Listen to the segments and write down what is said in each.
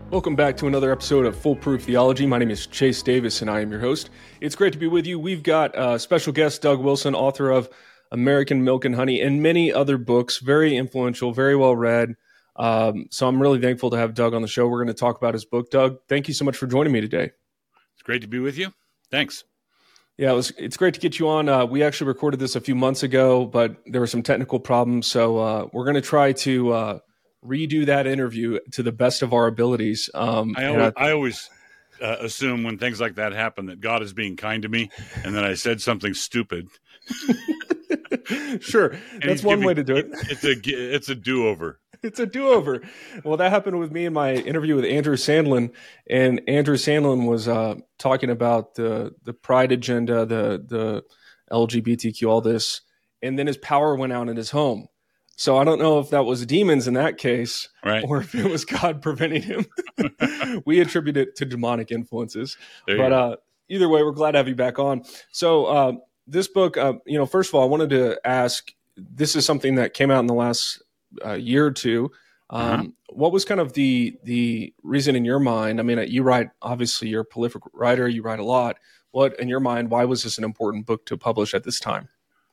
Welcome back to another episode of Foolproof Theology. My name is Chase Davis, and I am your host. It's great to be with you. We've got special guest Doug Wilson, author of American Milk and Honey and many other books, very influential, very well read. So I'm really thankful to have Doug on the show. We're going to talk about his book. Doug, thank you so much for joining me today. It's great to be with you. Thanks. Yeah, it's great to get you on. We actually recorded this a few months ago, but there were some technical problems. So we're going to try to redo that interview to the best of our abilities. I always assume when things like that happen that God is being kind to me and that I said something stupid. Sure. That's one way to do it. It's a do-over. It's a do-over. Well, that happened with me in my interview with Andrew Sandlin, and Andrew Sandlin was talking about the pride agenda, the LGBTQ, all this, and then his power went out in his home. So I don't know if that was demons in that case, right, or if it was God preventing him. We attribute it to demonic influences. But either way, we're glad to have you back on. So this book, first of all, I wanted to ask, this is something that came out in the last year or two. What was kind of the reason in your mind? I mean, you write, obviously you're a prolific writer, you write a lot. What, in your mind, why was this an important book to publish at this time?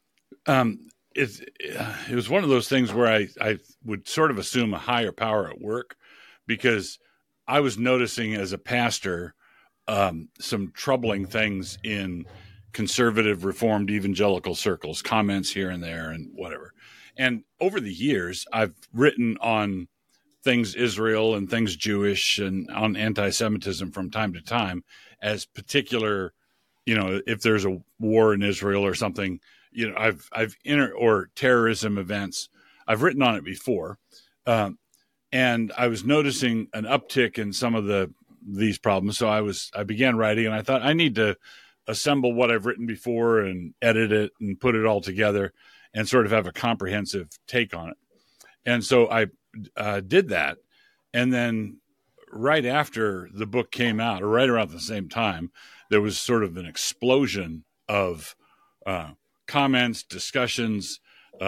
It was one of those things where I would sort of assume a higher power at work, because I was noticing as a pastor some troubling things in conservative, reformed evangelical circles, comments here and there and whatever. And over the years, I've written on things Israel and things Jewish and on anti-Semitism from time to time as particular, if there's a war in Israel or something, or terrorism events, I've written on it before. And I was noticing an uptick in some of these problems. So I began writing, and I thought I need to assemble what I've written before and edit it and put it all together and sort of have a comprehensive take on it. And so I did that. And then right after the book came out, or right around the same time, there was sort of an explosion of comments, discussions,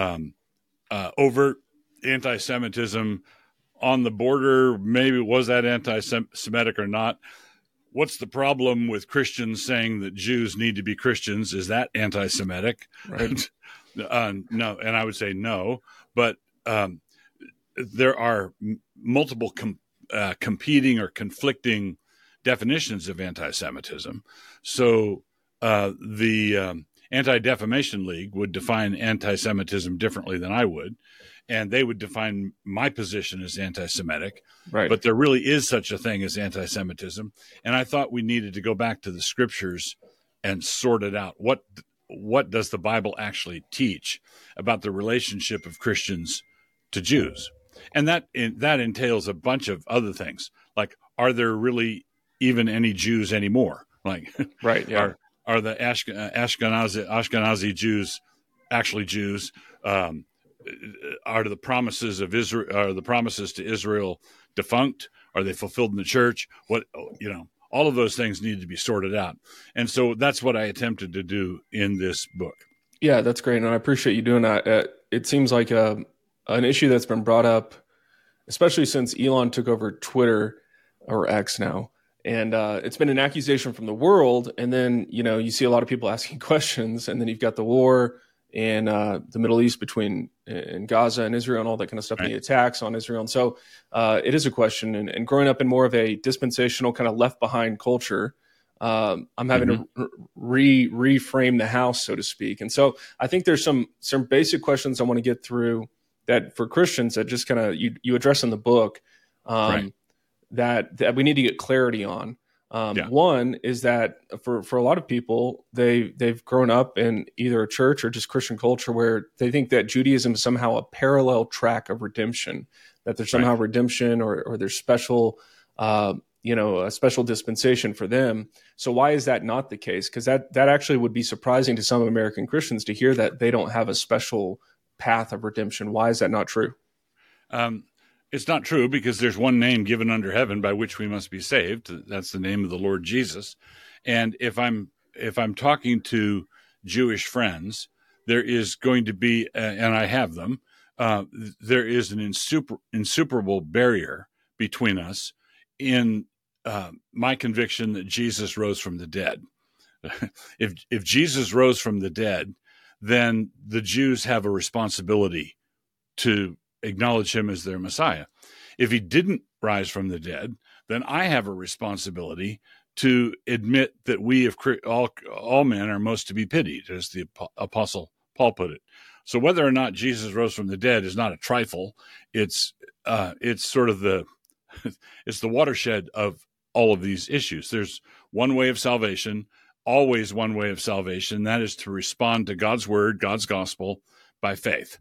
overt anti-Semitism on the border. Maybe was that anti-Semitic or not? What's the problem with Christians saying that Jews need to be Christians? Is that anti-Semitic? Right. No, and I would say no. But there are multiple competing or conflicting definitions of anti-Semitism. So the Anti-Defamation League would define anti-Semitism differently than I would, and they would define my position as anti-Semitic. Right. But there really is such a thing as anti-Semitism, and I thought we needed to go back to the scriptures and sort it out. What does the Bible actually teach about the relationship of Christians to Jews? And that entails a bunch of other things, like, are there really even any Jews anymore? Like, right, yeah. Are the Ashkenazi Jews actually Jews? Are the promises of Israel, are the promises to Israel defunct? Are they fulfilled in the church? All of those things need to be sorted out. And so that's what I attempted to do in this book. Yeah, that's great. And I appreciate you doing that. It seems like an issue that's been brought up, especially since Elon took over Twitter, or X now. And it's been an accusation from the world. And then, you see a lot of people asking questions. And then you've got the war in the Middle East between in Gaza and Israel and all that kind of stuff, right. And the attacks on Israel. And so it is a question. And growing up in more of a dispensational kind of left behind culture, I'm having to reframe the house, so to speak. And so I think there's some basic questions I want to get through that for Christians that just kind of you address in the book. Right. That we need to get clarity on. Yeah. One is that for a lot of people, they've grown up in either a church or just Christian culture where they think that Judaism is somehow a parallel track of redemption, that there's somehow redemption or there's special, a special dispensation for them. So why is that not the case? Because that actually would be surprising to some American Christians to hear that they don't have a special path of redemption. Why is that not true? It's not true, because there's one name given under heaven by which we must be saved. That's the name of the Lord Jesus. And if I'm talking to Jewish friends, there is going to be, and I have them, there is an insuperable barrier between us in my conviction that Jesus rose from the dead. If Jesus rose from the dead, then the Jews have a responsibility to acknowledge him as their Messiah. If he didn't rise from the dead, then I have a responsibility to admit that we of all men are most to be pitied, as the Apostle Paul put it. So whether or not Jesus rose from the dead is not a trifle. It's sort of it's the watershed of all of these issues. There's one way of salvation, always one way of salvation. That is to respond to God's word, God's gospel, by faith.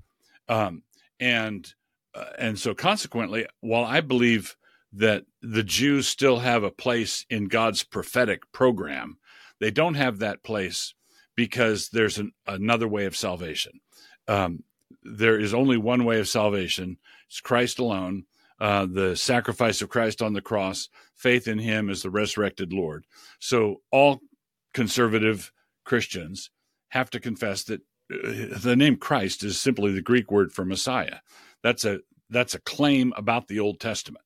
And so consequently, while I believe that the Jews still have a place in God's prophetic program, they don't have that place because there's another way of salvation. There is only one way of salvation. It's Christ alone, the sacrifice of Christ on the cross, faith in him as the resurrected Lord. So all conservative Christians have to confess that the name Christ is simply the Greek word for Messiah. That's a claim about the Old Testament.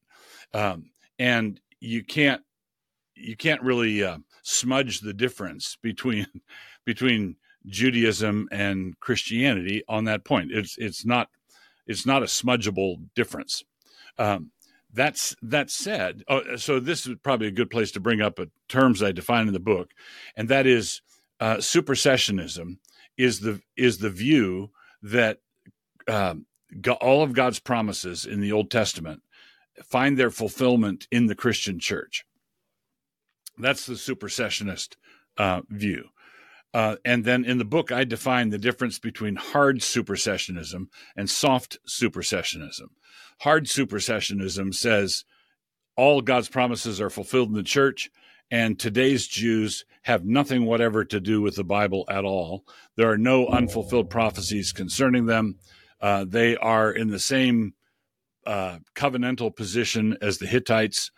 And you can't really smudge the difference between Judaism and Christianity on that point. It's not a smudgeable difference. That said, so this is probably a good place to bring up terms I define in the book, and that is supersessionism is the view that all of God's promises in the Old Testament find their fulfillment in the Christian church. That's the supersessionist view. And then in the book, I define the difference between hard supersessionism and soft supersessionism. Hard supersessionism says all God's promises are fulfilled in the church, and today's Jews have nothing whatever to do with the Bible at all. There are no unfulfilled prophecies concerning them. They are in the same covenantal position as the Hittites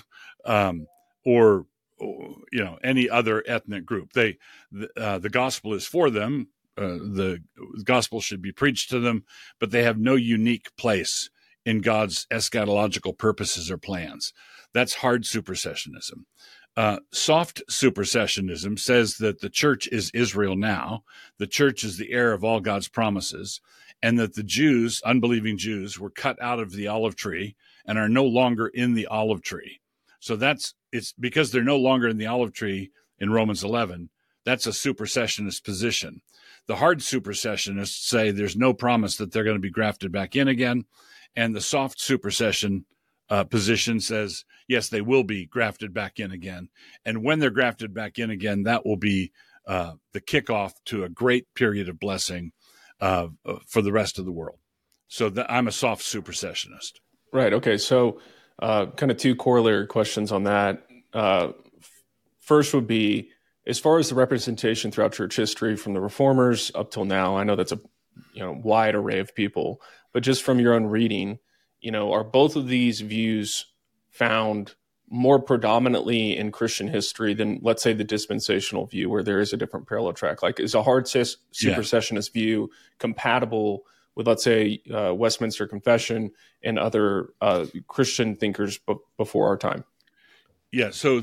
or any other ethnic group. The gospel is for them. The gospel should be preached to them, but they have no unique place in God's eschatological purposes or plans. That's hard supersessionism. Soft supersessionism says that the church is Israel now. The church is the heir of all God's promises, and that the Jews, unbelieving Jews, were cut out of the olive tree and are no longer in the olive tree. So it's because they're no longer in the olive tree in Romans 11. That's a supersessionist position. The hard supersessionists say there's no promise that they're going to be grafted back in again. And the soft supersession position says, yes, they will be grafted back in again. And when they're grafted back in again, that will be the kickoff to a great period of blessing for the rest of the world. So I'm a soft supersessionist. Right. Okay. So kind of two corollary questions on that. First would be, as far as the representation throughout church history from the Reformers up till now, I know that's a wide array of people, but just from your own reading, are both of these views found more predominantly in Christian history than, let's say, the dispensational view, where there is a different parallel track? Like, is a hard supersessionist view compatible with, let's say, Westminster Confession and other Christian thinkers before our time? Yeah. So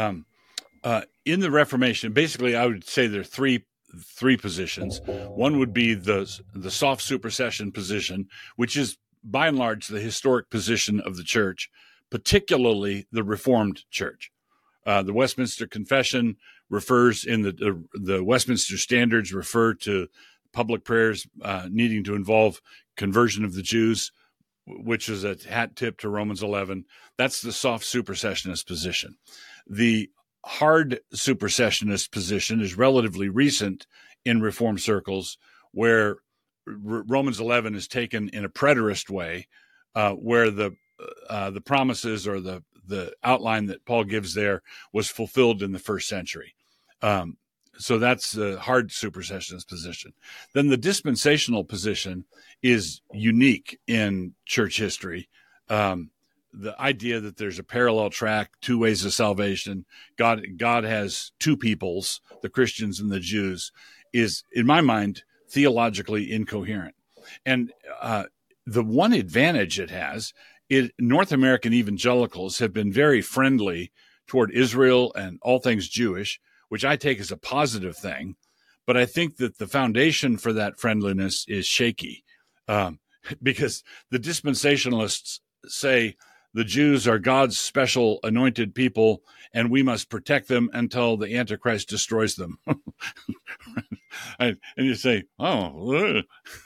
in the Reformation, basically, I would say there are three positions. One would be the soft supersession position, which is by and large the historic position of the church, particularly the Reformed Church. The Westminster Confession refers in the Westminster Standards refer to public prayers needing to involve conversion of the Jews, which is a hat tip to Romans 11. That's the soft supersessionist position. The hard supersessionist position is relatively recent in Reformed circles, where Romans 11 is taken in a preterist way, where the promises or the outline that Paul gives there was fulfilled in the first century. So that's the hard supersessionist position. Then the dispensational position is unique in church history. The idea that there's a parallel track, two ways of salvation, God has two peoples, the Christians and the Jews, is, in my mind, theologically incoherent. And the one advantage it has North American evangelicals have been very friendly toward Israel and all things Jewish, which I take as a positive thing. But I think that the foundation for that friendliness is shaky, because the dispensationalists say the Jews are God's special anointed people, and we must protect them until the Antichrist destroys them. And you say, oh,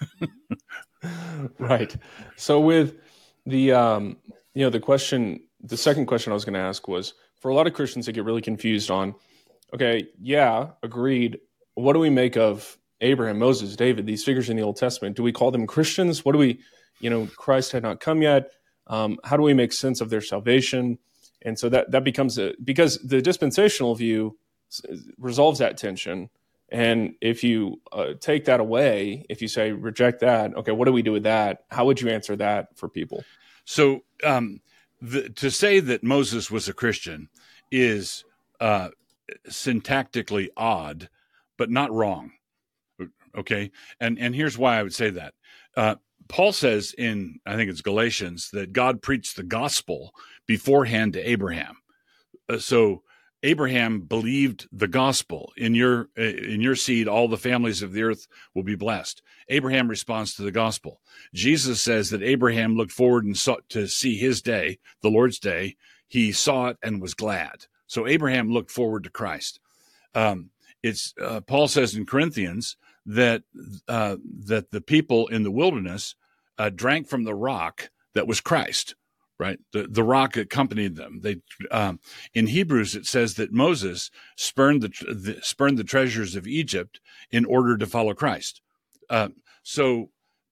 right. So with the the second question I was going to ask was, for a lot of Christians, they get really confused on, okay, yeah, agreed. What do we make of Abraham, Moses, David, these figures in the Old Testament? Do we call them Christians? What do we, Christ had not come yet. How do we make sense of their salvation? And so that becomes because the dispensational view resolves that tension. And if you take that away, if you say reject that, okay, what do we do with that? How would you answer that for people? So to say that Moses was a Christian is syntactically odd, but not wrong. Okay, and here's why I would say that. Paul says in, I think it's Galatians, that God preached the gospel beforehand to Abraham. So Abraham believed the gospel. In your seed, all the families of the earth will be blessed. Abraham responds to the gospel. Jesus says that Abraham looked forward and sought to see his day, the Lord's day. He saw it and was glad. So Abraham looked forward to Christ. Paul says in Corinthians that the people in the wilderness drank from the rock that was Christ, right? The rock accompanied them. In Hebrews it says that Moses spurned the treasures of Egypt in order to follow Christ. So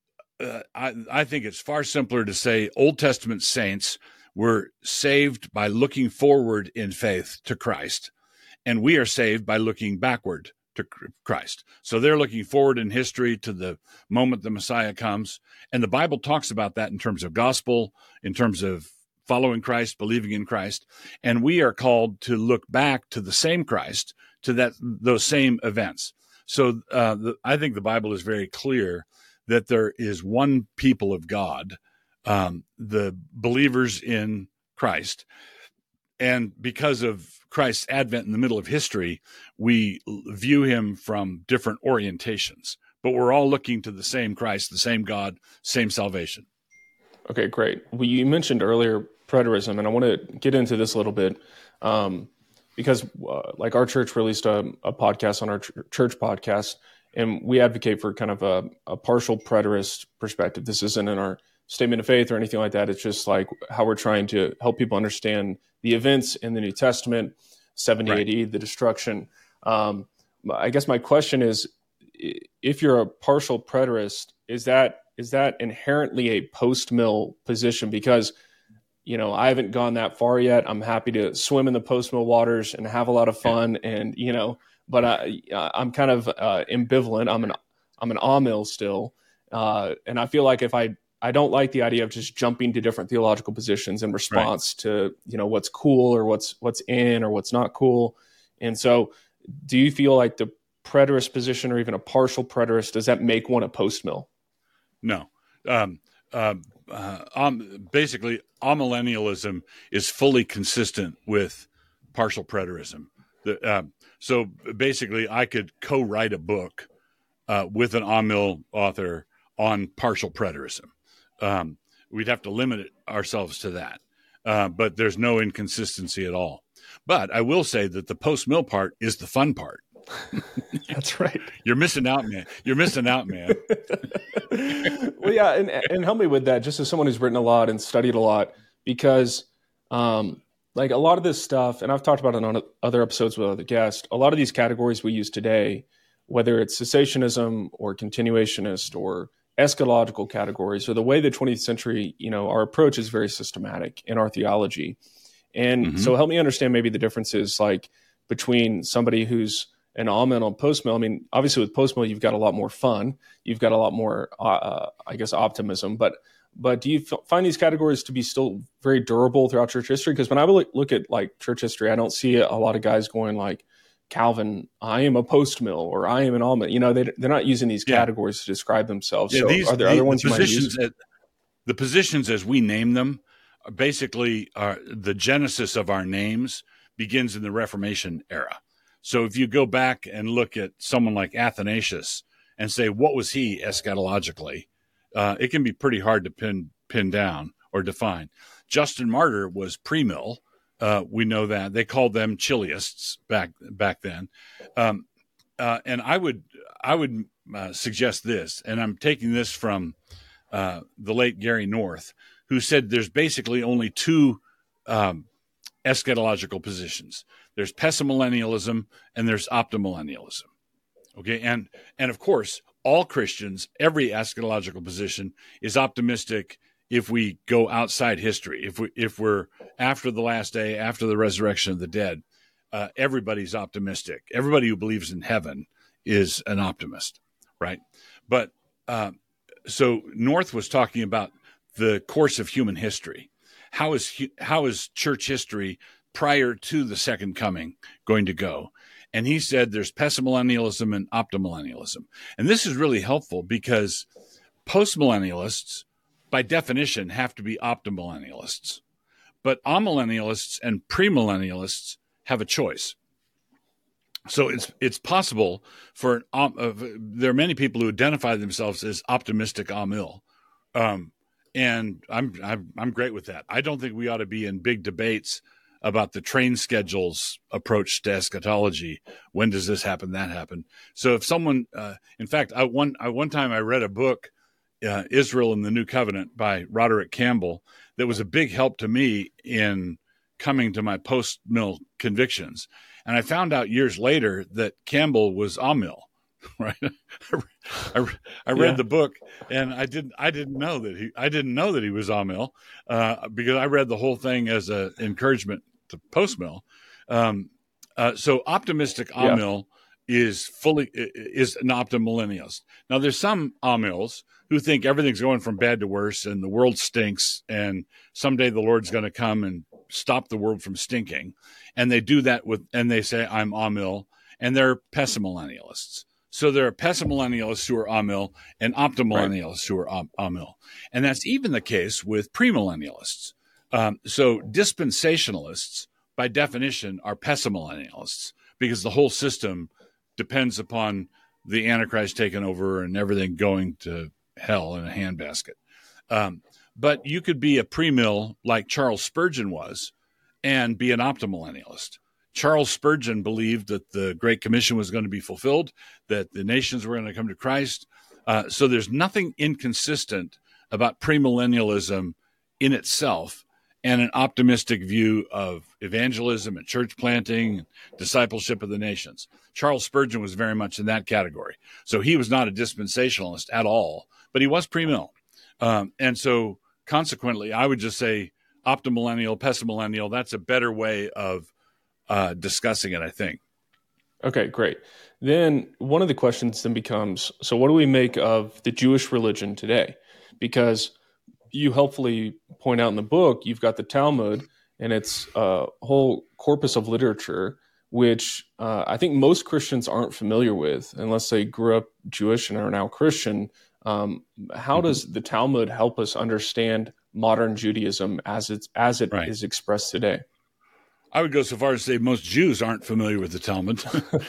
I think it's far simpler to say Old Testament saints were saved by looking forward in faith to Christ, and we are saved by looking backward to Christ. So they're looking forward in history to the moment the Messiah comes. And the Bible talks about that in terms of gospel, in terms of following Christ, believing in Christ. And we are called to look back to the same Christ, to those same events. So I think the Bible is very clear that there is one people of God, the believers in Christ. And because of Christ's advent in the middle of history, we view him from different orientations, but we're all looking to the same Christ, the same God, same salvation. Okay, great. Well, you mentioned earlier preterism, and I want to get into this a little bit because like our church released a podcast on our church podcast, and we advocate for kind of a partial preterist perspective. This isn't in our statement of faith or anything like that. It's just like how we're trying to help people understand the events in the New Testament, 70 right. AD, the destruction. I guess my question is, if you're a partial preterist, is that inherently a post-mill position? Because, I haven't gone that far yet. I'm happy to swim in the post-mill waters and have a lot of fun, and but I'm kind of ambivalent. I'm an amill still, and I feel like if I don't like the idea of just jumping to different theological positions in response to, what's cool or what's in or what's not cool. And so do you feel like the preterist position or even a partial preterist, does that make one a post-mill? No. Basically, amillennialism is fully consistent with partial preterism. So basically, I could co-write a book with an amill author on partial preterism. We'd have to limit ourselves to that. But there's no inconsistency at all. But I will say that the post-mill part is the fun part. That's right. You're missing out, man. Well, yeah, and help me with that, just as someone who's written a lot and studied a lot, because like a lot of this stuff, and I've talked about it on other episodes with other guests, a lot of these categories we use today, whether it's cessationism or continuationist or eschatological categories, or the way the 20th century, our approach is very systematic in our theology. And so help me understand maybe the differences like between somebody who's an amill and post-mill. I mean, obviously with post-mill, you've got a lot more fun. You've got a lot more, optimism. But do you find these categories to be still very durable throughout church history? Because when I look at like church history, I don't see a lot of guys going like, Calvin, I am a post-mill, or I am an amill. They're not using these categories to describe themselves. Yeah, so are there other ones you might use? The positions as we name them basically the genesis of our names begins in the Reformation era. So if you go back and look at someone like Athanasius and say, what was he eschatologically? It can be pretty hard to pin down or define. Justin Martyr was premill. We know that. They called them Chiliists back then. And I would suggest this, and I'm taking this from the late Gary North, who said there's basically only two eschatological positions. There's pessimillennialism and there's optimillennialism. Okay, and of course, all Christians, every eschatological position is optimistic if we go outside history. If we're after the last day, after the resurrection of the dead, everybody's optimistic. Everybody who believes in heaven is an optimist, right? But so North was talking about the course of human history. How is church history prior to the second coming going to go? And he said there's pessimillennialism and optimillennialism. And this is really helpful because postmillennialists, by definition, have to be optimillennialists. But amillennialists and premillennialists have a choice. So it's possible for there are many people who identify themselves as optimistic amil, and I'm great with that. I don't think we ought to be in big debates about the train schedule's approach to eschatology. When does this happen? That happen? So if someone, in fact, one time I read a book, Israel in the New Covenant by Roderick Campbell, that was a big help to me in coming to my post-mill convictions. And I found out years later that Campbell was amil, right? I read the book, and I didn't know that he was amil because I read the whole thing as an encouragement to post-mill. So optimistic amil is an optimillennialist. Now there's some amils who think everything's going from bad to worse and the world stinks and someday the Lord's going to come and stop the world from stinking. And they do that and they say, I'm amil, and they're pessimillennialists. So there are pessimillennialists who are amil and optimillennialists who are amil. And that's even the case with premillennialists. So dispensationalists, by definition, are pessimillennialists because the whole system depends upon the Antichrist taking over and everything going to hell in a handbasket. But you could be a premill like Charles Spurgeon was and be an optimillennialist. Charles Spurgeon believed that the Great Commission was going to be fulfilled, that the nations were going to come to Christ. So there's nothing inconsistent about premillennialism in itself and an optimistic view of evangelism and church planting, and discipleship of the nations. Charles Spurgeon was very much in that category. So he was not a dispensationalist at all, but he was premill. And so consequently, I would just say optimillennial, pessimillennial, that's a better way of discussing it, I think. Okay, great. Then one of the questions then becomes, so what do we make of the Jewish religion today? Because you helpfully point out in the book, you've got the Talmud and its whole corpus of literature, which I think most Christians aren't familiar with unless they grew up Jewish and are now Christian. How does the Talmud help us understand modern Judaism as it is expressed today? I would go so far as to say most Jews aren't familiar with the Talmud.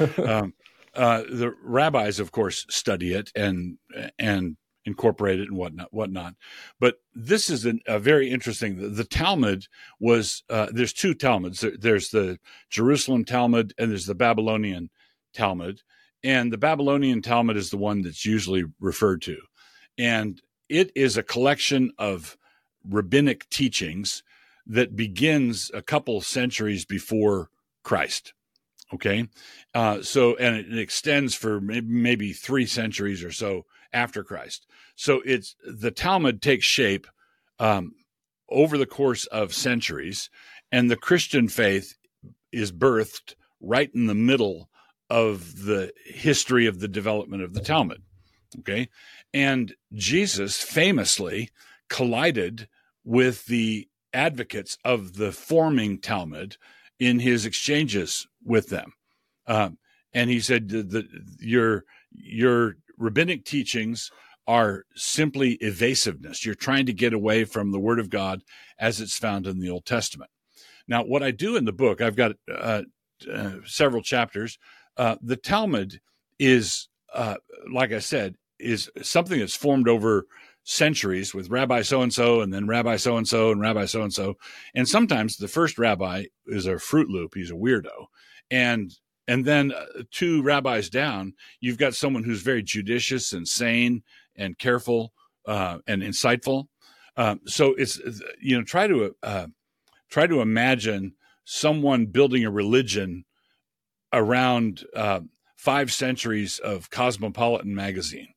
The rabbis, of course, study it and incorporate it and whatnot. But this is a very interesting. The Talmud was there's two Talmuds. There's the Jerusalem Talmud and there's the Babylonian Talmud. And the Babylonian Talmud is the one that's usually referred to. And it is a collection of rabbinic teachings that begins a couple centuries before Christ. Okay. And it extends for maybe 3 centuries or so after Christ. So the Talmud takes shape over the course of centuries, and the Christian faith is birthed right in the middle of the history of the development of the Talmud. Okay. And Jesus famously collided with the advocates of the forming Talmud in his exchanges with them. And he said that your rabbinic teachings are simply evasiveness. You're trying to get away from the Word of God as it's found in the Old Testament. Now, what I do in the book, I've got several chapters. The Talmud is, like I said, is something that's formed over centuries with Rabbi so-and-so and then Rabbi so-and-so and Rabbi so-and-so. And sometimes the first rabbi is a Fruit Loop. He's a weirdo. And then two rabbis down, you've got someone who's very judicious and sane and careful and insightful. So it's, try to imagine someone building a religion around 5 centuries of Cosmopolitan magazine.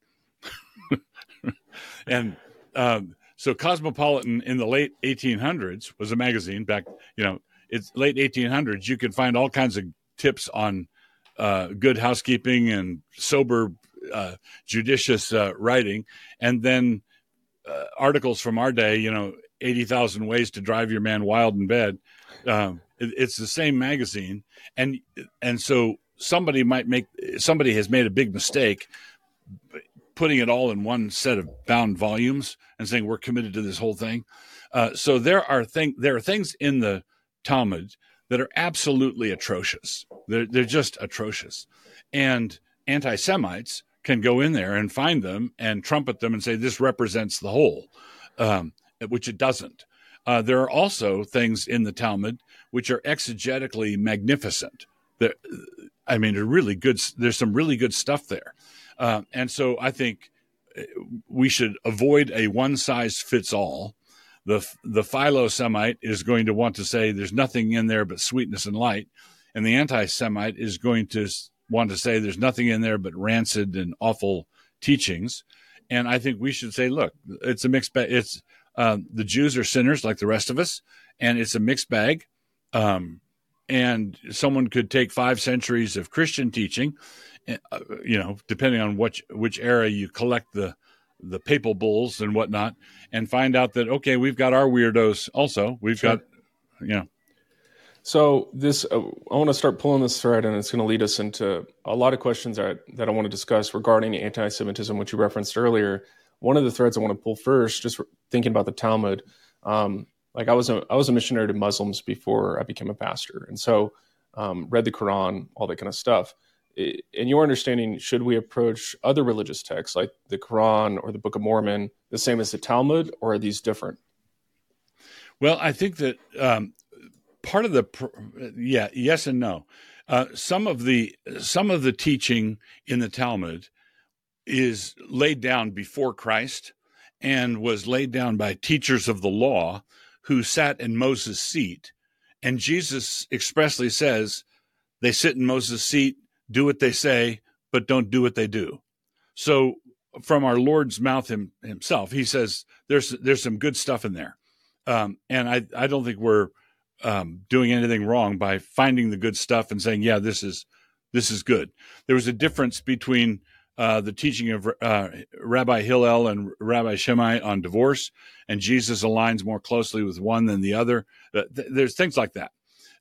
And so Cosmopolitan in the late 1800s was a magazine back, it's late 1800s. You could find all kinds of tips on good housekeeping and sober, judicious writing. And then articles from our day, 80,000 ways to drive your man wild in bed. It's the same magazine. And so somebody has made a big mistake putting it all in one set of bound volumes and saying we're committed to this whole thing. So there are things in the Talmud that are absolutely atrocious. They're just atrocious. And anti-Semites can go in there and find them and trumpet them and say this represents the whole, which it doesn't. There are also things in the Talmud which are exegetically magnificent. They're really good. There's some really good stuff there. And so I think we should avoid a one-size-fits-all. The Philo-Semite is going to want to say there's nothing in there but sweetness and light, and the anti-Semite is going to want to say there's nothing in there but rancid and awful teachings. And I think we should say, look, it's a mixed bag. It's the Jews are sinners like the rest of us, and it's a mixed bag. And someone could take 5 centuries of Christian teaching, depending on which era you collect the papal bulls and whatnot, and find out that, okay, we've got our weirdos also. We've got. So this, I want to start pulling this thread, and it's going to lead us into a lot of questions that I want to discuss regarding anti-Semitism, which you referenced earlier. One of the threads I want to pull first, just thinking about the Talmud, I was a missionary to Muslims before I became a pastor, and so read the Quran, all that kind of stuff. In your understanding, should we approach other religious texts like the Quran or the Book of Mormon the same as the Talmud, or are these different? Well, I think that part of yes and no. Some of the teaching in the Talmud is laid down before Christ and was laid down by teachers of the law who sat in Moses' seat. And Jesus expressly says they sit in Moses' seat, do what they say, but don't do what they do. So from our Lord's mouth himself, he says there's some good stuff in there. And I don't think we're doing anything wrong by finding the good stuff and saying, yeah, this is good. There was a difference between the teaching of Rabbi Hillel and Rabbi Shammai on divorce, and Jesus aligns more closely with one than the other. There's things like that.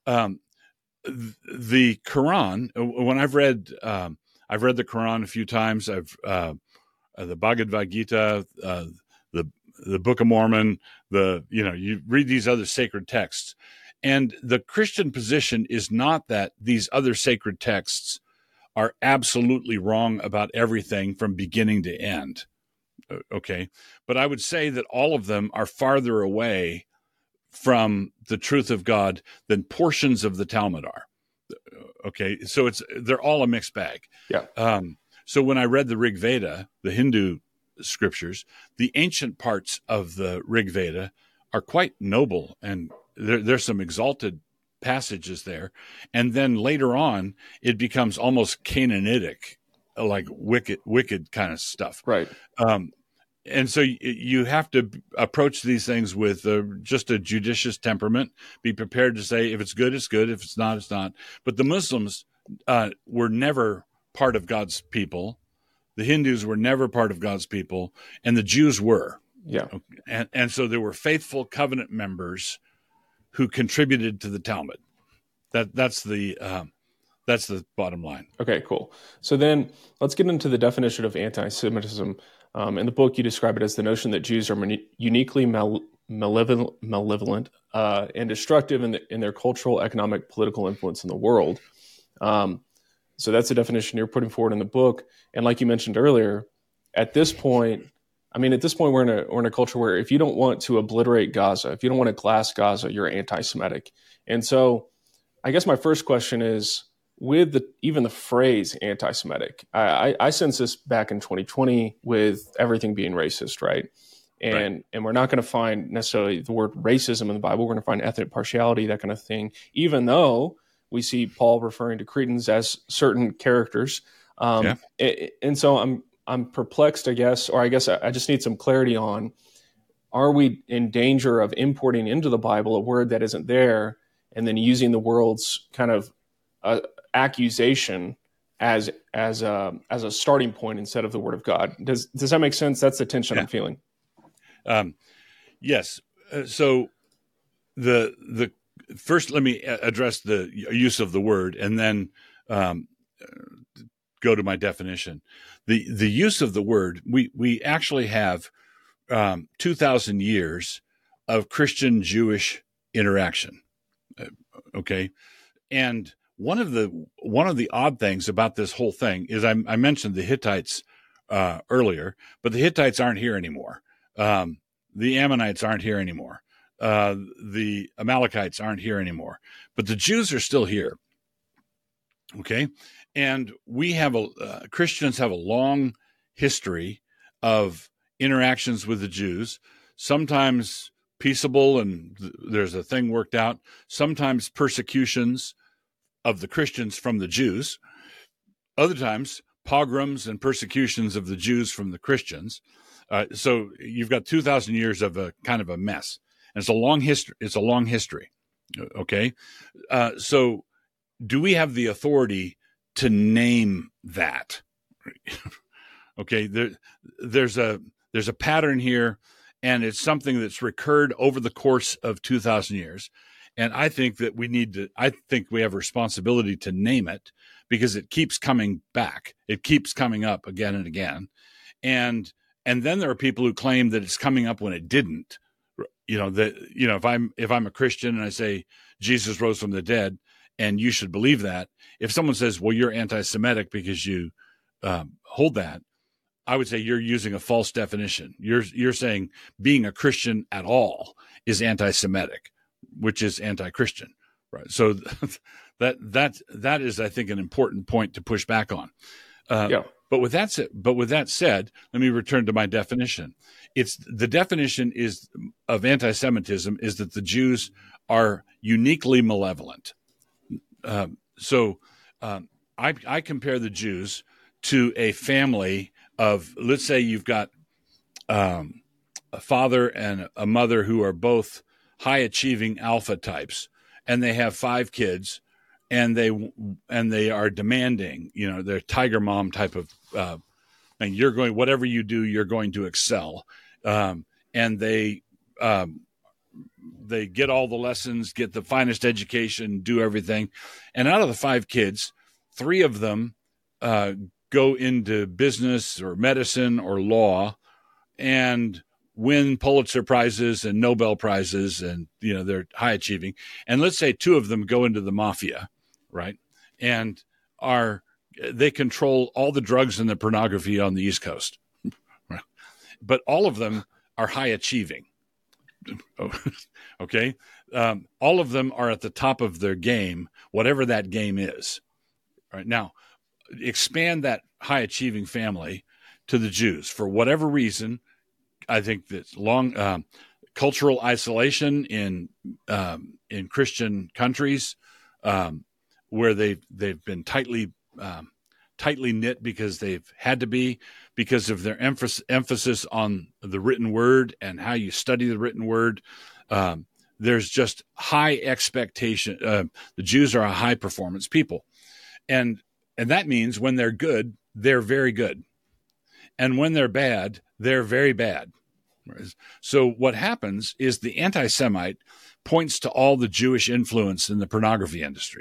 The Quran, when I've read the Quran a few times. The Bhagavad Gita, the Book of Mormon, you read these other sacred texts. And the Christian position is not that these other sacred texts are absolutely wrong about everything from beginning to end. Okay. But I would say that all of them are farther away from the truth of God than portions of the Talmud are. Okay. So they're all a mixed bag. Yeah. So when I read the Rig Veda, the Hindu scriptures, the ancient parts of the Rig Veda are quite noble, and there's some exalted passages there. And then later on, it becomes almost Canaanitic, like wicked kind of stuff. Right. And so you have to approach these things with just a judicious temperament. Be prepared to say, if it's good, it's good. If it's not, it's not. But the Muslims were never part of God's people. The Hindus were never part of God's people, and the Jews were. Yeah. And so there were faithful covenant members who contributed to the Talmud. That's the That's the bottom line. Okay, cool. So then let's get into the definition of anti-Semitism. In the book, you describe it as the notion that Jews are uniquely malevolent and destructive in their cultural, economic, political influence in the world. So that's the definition you're putting forward in the book. And like you mentioned earlier, at this point, we're in a culture where if you don't want to obliterate Gaza, if you don't want to glass Gaza, you're anti-Semitic. And so I guess my first question is, with even the phrase anti-Semitic, I sense this back in 2020 with everything being racist, right? And we're not going to find necessarily the word racism in the Bible. We're going to find ethnic partiality, that kind of thing, even though we see Paul referring to Cretans as certain characters. And so I'm perplexed, I guess I just need some clarity on, are we in danger of importing into the Bible a word that isn't there and then using the world's kind of accusation as a starting point instead of the word of God? Does that make sense? That's the tension I'm feeling. Yes. So the first, let me address the use of the word, and then go to my definition. The use of the word, we actually have 2,000 years of Christian-Jewish interaction. Okay, and one of the odd things about this whole thing is I mentioned the Hittites earlier, but the Hittites aren't here anymore. The Ammonites aren't here anymore. The Amalekites aren't here anymore, but the Jews are still here. Okay, and we have Christians have a long history of interactions with the Jews, sometimes peaceable and there's a thing worked out, sometimes persecutions of the Christians from the Jews, other times pogroms and persecutions of the Jews from the Christians. So you've got 2,000 years of a kind of a mess, and it's a long history. Okay, so do we have the authority to name that? Okay, there's a pattern here, and it's something that's recurred over the course of 2,000 years. And I think that we have a responsibility to name it, because it keeps coming back. It keeps coming up again and again. And then there are people who claim that it's coming up when it didn't. If I'm a Christian and I say Jesus rose from the dead, and you should believe that, if someone says, well, you're anti-Semitic because you hold that, I would say you're using a false definition. You're saying being a Christian at all is anti-Semitic, which is anti-Christian, right? So that is, I think, an important point to push back on. But with that said, let me return to my definition. The definition of anti-Semitism is that the Jews are uniquely malevolent. So I compare the Jews to a family of, let's say you've got a father and a mother who are both high achieving alpha types, and they have 5 kids, and they are demanding, they're tiger mom type of thing. You're going, whatever you do, you're going to excel. And they get all the lessons, get the finest education, do everything. And out of the 5 kids, 3 of them go into business or medicine or law and win Pulitzer Prizes and Nobel Prizes, and they're high achieving. And let's say 2 of them go into the mafia, right? And they control all the drugs and the pornography on the East Coast. Right? But all of them are high achieving. Okay? All of them are at the top of their game, whatever that game is. Right? Now, expand that high achieving family to the Jews. For whatever reason, I think that long cultural isolation in Christian countries, where they've been tightly knit because they've had to be, because of their emphasis on the written word and how you study the written word. There's just high expectation. The Jews are a high performance people, and that means when they're good, they're very good, and when they're bad, they're very bad. So what happens is the anti-Semite points to all the Jewish influence in the pornography industry,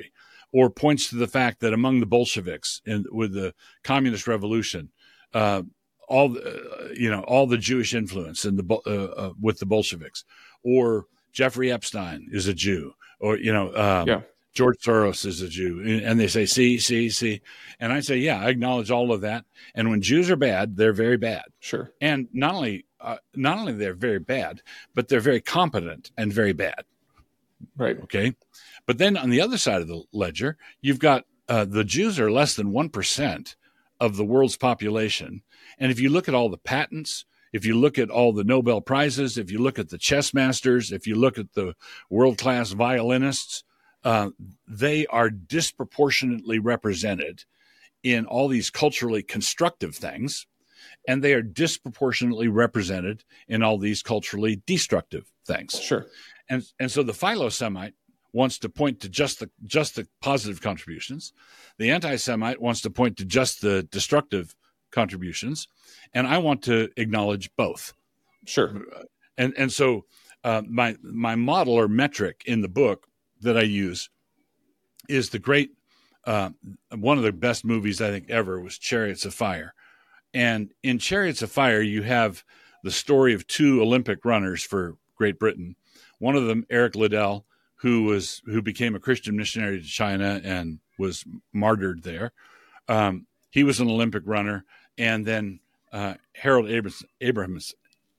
or points to the fact that among the Bolsheviks and with the communist revolution, all the Jewish influence in with the Bolsheviks, or Jeffrey Epstein is a Jew, or George Soros is a Jew, and they say, see, and I say, yeah, I acknowledge all of that. And when Jews are bad, they're very bad. Sure. And not only they're very bad, but they're very competent and very bad. Right. Okay. But then on the other side of the ledger, you've got the Jews are less than 1% of the world's population. And if you look at all the patents, if you look at all the Nobel Prizes, if you look at the chess masters, if you look at the world-class violinists, they are disproportionately represented in all these culturally constructive things, and they are disproportionately represented in all these culturally destructive things. Sure. And so the Philo-Semite wants to point to just the positive contributions. The anti-Semite wants to point to just the destructive contributions, and I want to acknowledge both. Sure. And so my model or metric in the book that I use is the great one of the best movies I think ever was Chariots of Fire. And in Chariots of Fire, you have the story of two Olympic runners for Great Britain. One of them, Eric Liddell, who became a Christian missionary to China and was martyred there. He was an Olympic runner. And then Harold Abrahams.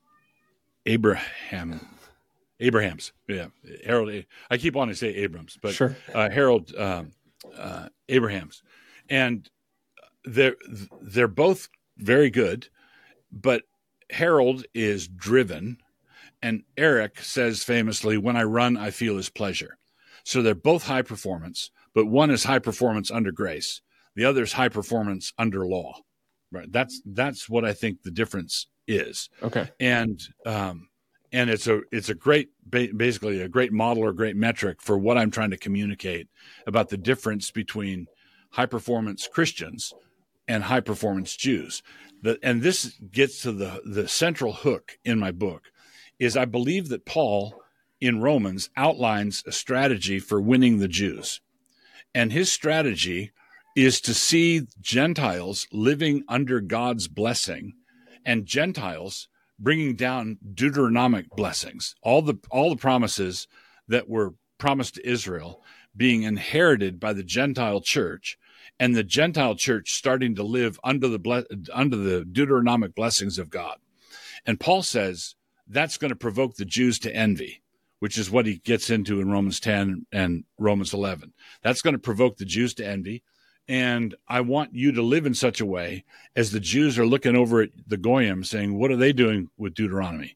Yeah, Harold. I keep wanting to say Abrams, but sure. Harold Abrahams, and they're both very good, but Harold is driven, and Eric says famously, "When I run, I feel his pleasure." So they're both high performance, but one is high performance under grace, the other is high performance under law. Right. That's what I think the difference is. Okay. And it's a great, basically a great model or great metric for what I'm trying to communicate about the difference between high performance Christians and high performance Jews. And this gets to the central hook in my book is I believe that Paul in Romans outlines a strategy for winning the Jews. And his strategy is to see Gentiles living under God's blessing and Gentiles bringing down Deuteronomic blessings, all the promises that were promised to Israel being inherited by the Gentile church, and the Gentile church starting to live under the Deuteronomic blessings of God. And Paul says that's going to provoke the Jews to envy, which is what he gets into in Romans 10 and Romans 11. That's going to provoke the Jews to envy. And I want you to live in such a way as the Jews are looking over at the Goyim saying, what are they doing with Deuteronomy?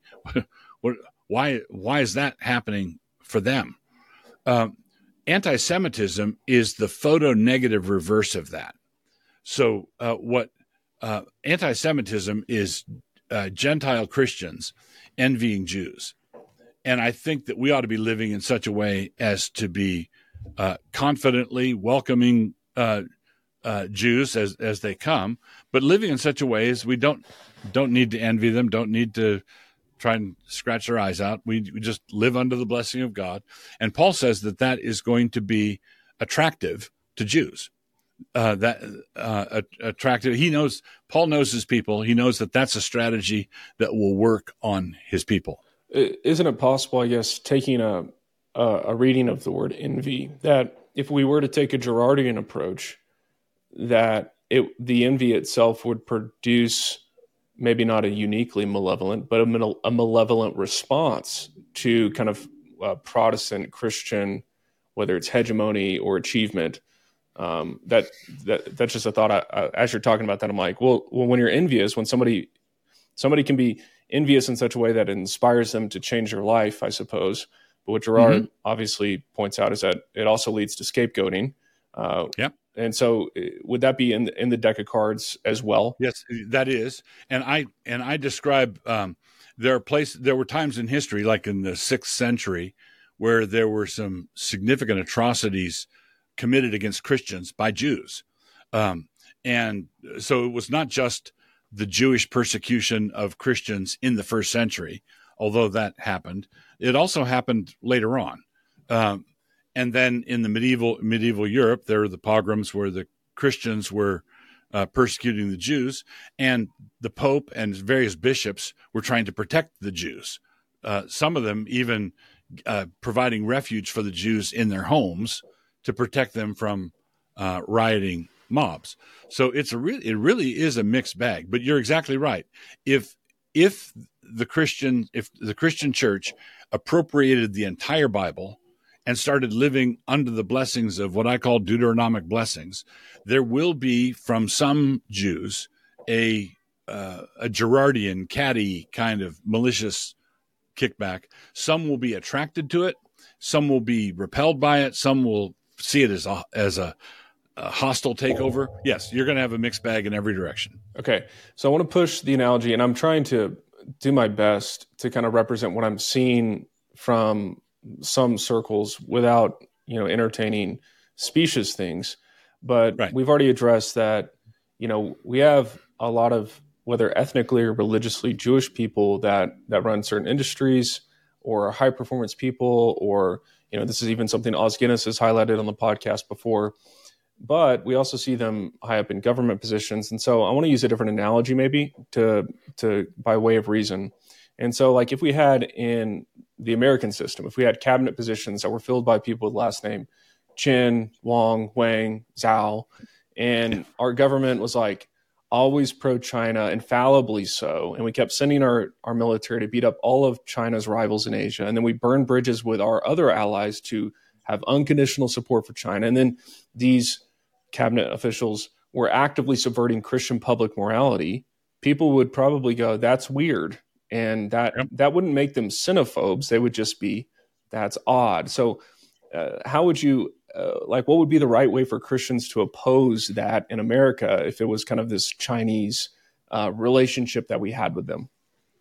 Why is that happening for them? Anti-Semitism is the photo-negative reverse of that. So what anti-Semitism is Gentile Christians envying Jews. And I think that we ought to be living in such a way as to be confidently welcoming Jews as they come, but living in such a way as we don't need to envy them, don't need to try and scratch their eyes out. We just live under the blessing of God. And Paul says that is going to be attractive to Jews. Attractive. Paul knows his people. He knows that that's a strategy that will work on his people. Isn't it possible, I guess, taking a reading of the word envy, that if we were to take a Girardian approach, that the envy itself would produce maybe not a uniquely malevolent, but a malevolent response to kind of Protestant Christian, whether it's hegemony or achievement? That's just a thought. As you're talking about that, I'm like, well, when you're envious, when somebody can be envious in such a way that it inspires them to change their life, I suppose. But what Girard obviously points out is that it also leads to scapegoating. And so would that be in the deck of cards as well? Yes, that is. And I describe there were times in history, like in the 6th century, where there were some significant atrocities committed against Christians by Jews. And so it was not just the Jewish persecution of Christians in the 1st century, although that happened. It also happened later on. And then in the medieval Europe, there are the pogroms where the Christians were persecuting the Jews, and the Pope and various bishops were trying to protect the Jews. Some of them even providing refuge for the Jews in their homes to protect them from rioting mobs. So it really is a mixed bag. But you're exactly right. If the Christian church appropriated the entire Bible and started living under the blessings of what I call Deuteronomic blessings, there will be from some Jews a Girardian, catty kind of malicious kickback. Some will be attracted to it. Some will be repelled by it. Some will see it as a hostile takeover. Yes, you're going to have a mixed bag in every direction. Okay, so I want to push the analogy, and I'm trying to do my best to kind of represent what I'm seeing from some circles without, entertaining specious things. But right. We've already addressed that, we have a lot of, whether ethnically or religiously Jewish people that run certain industries, or high performance people, or, this is even something Os Guinness has highlighted on the podcast before. But we also see them high up in government positions. And so I want to use a different analogy maybe to by way of reason. And so like if we had in the American system, if we had cabinet positions that were filled by people with last name Chin, Wang, Wang, Zhao, and our government was like always pro-China, infallibly so, and we kept sending our military to beat up all of China's rivals in Asia, and then we burned bridges with our other allies to have unconditional support for China, and then these cabinet officials were actively subverting Christian public morality, people would probably go, that's weird. And that wouldn't make them xenophobes. They would just be, that's odd. So how would you, what would be the right way for Christians to oppose that in America if it was kind of this Chinese relationship that we had with them?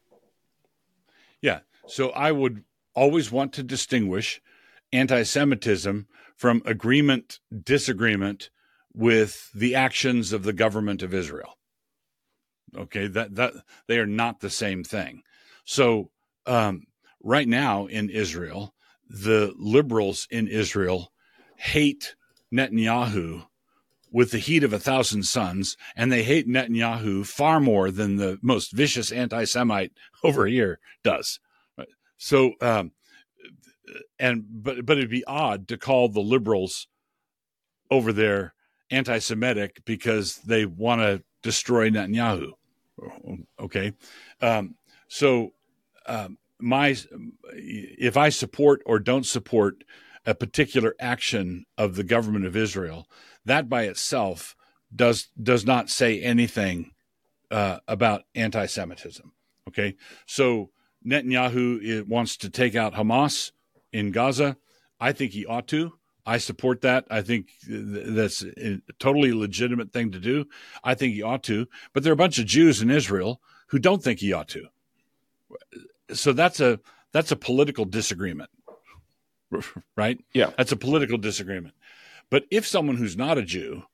Yeah. So I would always want to distinguish anti-Semitism from agreement, disagreement with the actions of the government of Israel. Okay, that they are not the same thing. So right now in Israel, the liberals in Israel hate Netanyahu with the heat of 1,000 suns, and they hate Netanyahu far more than the most vicious anti-Semite over here does. So, but it'd be odd to call the liberals over there anti-Semitic because they want to destroy Netanyahu. Okay. If I support or don't support a particular action of the government of Israel, that by itself does not say anything about anti-Semitism. Okay. So Netanyahu wants to take out Hamas in Gaza. I think he ought to. I support that. I think that's a totally legitimate thing to do. I think he ought to. But there are a bunch of Jews in Israel who don't think he ought to. So that's a political disagreement, right? Yeah. That's a political disagreement. But if someone who's not a Jew